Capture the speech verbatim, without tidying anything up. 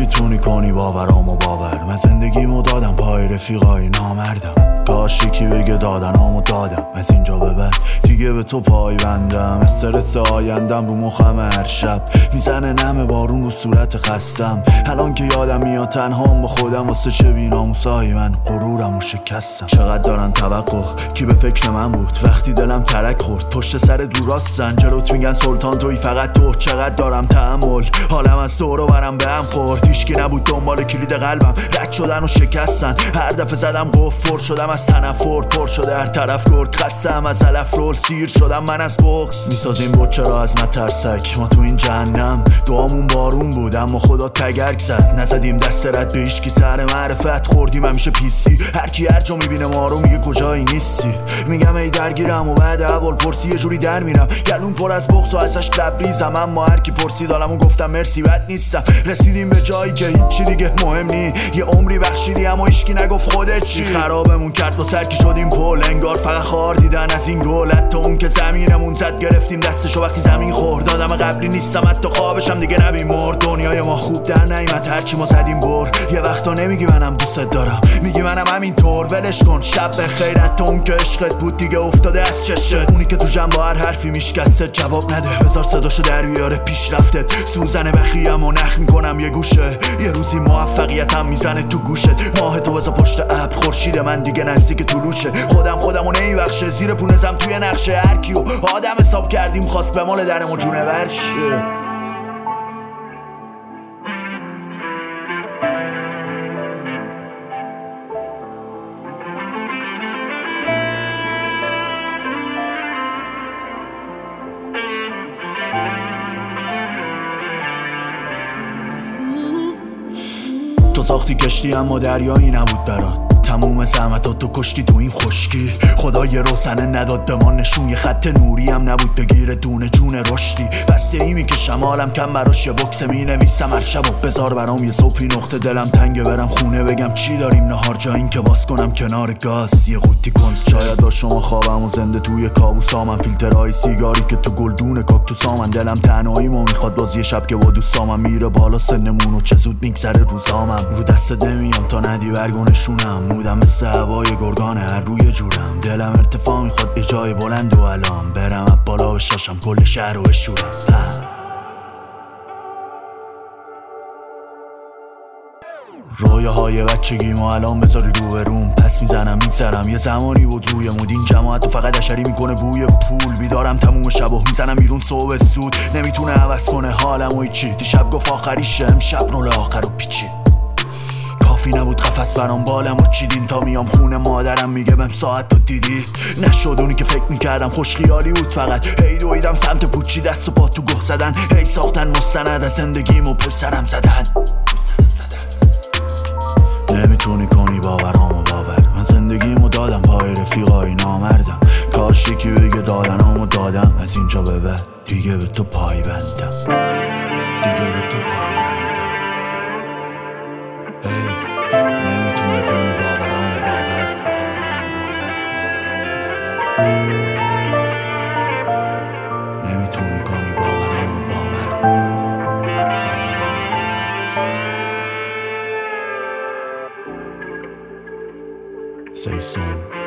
نمیتونی کنی باورامو باور. من زندگیمو دادم پای رفیقای نامردم. کاش یکی بگه دادنامو دادم. از اینجا به بعد دیگه به تو پای بندم. استرس آیندم رو مخم هر شب میزنه نم بارون رو صورت خستم. الان که یادم میاد تنهام با خودم واسه چه بیناموسای من غرورمو شکستم. چقدر دارن توقع کی به فکر من بود وقتی دلم ترک خورد. پشت سر دور راستن جلوت میگن سلطان توی فقط تو. چقدر دارم تحمل حالم از دور و برم به هم خورد. هیچکی نبود دنبال کلید قلبم رد شدن و شکستن. هر دفعه زدم قفل شدم از تنفر پر شده هر طرف گرد. خستم از علف رول سیر شدم من از بغض. میسازیم بود چرا از نترسک ما تو این جهنم. دعامون بارون بود اما خدا تگرگ زد. نزدیم دست رد به هیچکی سر معرفت خوردیم همیشه پیسی. هر کی هر جا میبینه ما رو میگه کجایی نیستی. میگم ای درگیرم و بعد اول پرسی یه جوری در میرم. گلون پر از بغض و ازش لبریزم اما هر کی پرسید حالمو گفتم مرسی بد نیستم. رسیدیم به جایی که هیچی دیگه مهم نی. یه عمری بخشیدی اما هیچکی نگفت خودت چی. خرابمون کرد با سرکی شدیم پل انگار فقط خار دیدن از این گل. حتی اون که زمینمون زد گرفتیم دستشو وقتی زمین خورد. آدم قبلی نیستم حتی خوابشم دیگه نمیمرد. دنیای ما خوب در نیامد هرچی ما زدیم بر. یه وقتا نمیگی منم دوست دارم میگی منم همینطور ولش کن. شب بخیر حتی اون که عشقت بود دیگه افتاده از چشت. اونی که تو جنب با هر حرفی میشکسته جواب نده. بذار صداشو در بیاره پیشرفتت. سوزن بخیم و نخ میکنم یه گوشه. یه روزی موفقیتم میزنه تو گوشت. ماه تو بذار پشت ابر خورشید من دیگه نزدیک طلوعشه. خودم خودمو نمیبخشه زیر پونزم توی نقشه. هر کیو آدم حساب کردیم خواست به مال درمو جونه ورشه. تو ساختی کشتی اما دریایی نبود برات. تموم زحمتات تو کشتی تو این خشکی. خدا یه روزنه نداد به ما نشون. یه خط نوری هم نبود بگیره دونه جون رشدی. بسته ای میکشم حالم کم براش یه بکس مینویسم هر شب و بذار برام یه صبحی نقطه دلم تنگه برم خونه بگم چی داریم نهار جا این که باز کنم کنار گاز یه قوطی کن. شاید با شما خوابم و زنده توی کابوسامم. فیلترهای سیگاری که تو گلدون کاکتوسامن. دلم تنهاییمو میخواد باز یه شب که با دوستامم. میره بالا سنمون و چه زود میگذره روزامم. رو دست نمیام تا ندی برگونشونم. مودم مثل هوای گرگانه هر روی جورم. دلم ارتفاع میخواد یه جای بلند و الان برم اب بالا بشاشم کل شهر رو بشورم. رویاهای بچگیمو الان بذاری رو به روم. پس میزنم میگذرم یه زمانی بود روی مود. این جماعت تو فقط اشری میکنه بوی پول. بیدارم تموم شب و میزنم بیرون صبح سود. نمیتونه عوض کنه حالم و ایچی. دیشب گفت آخریشه امشب رول آخر و پیچی. کافی نبود قفس برام بالم و چیدیم تا میام خونه مادرم میگه بهم ساعت تو دیدی. نشد اونی که فکر میکردم خوش خیالی بود فقط. هی دویدم سمت پوچی دست و پا تو گه زدن. هی ساختن مستند از زندگیمو پشت سرم زدن. نمیتونی کنی باورامو باور. من زندگیمو دادم پای رفیقای نامردم. کاش یکی بگه دادنامو دادم. از اینجا به بعد دیگه به تو پای بندم. دیگه به تو پای بندم. hey. نمیتونی کنی باورامو باور. نمیتونی کنی باورامو باور. Say soon.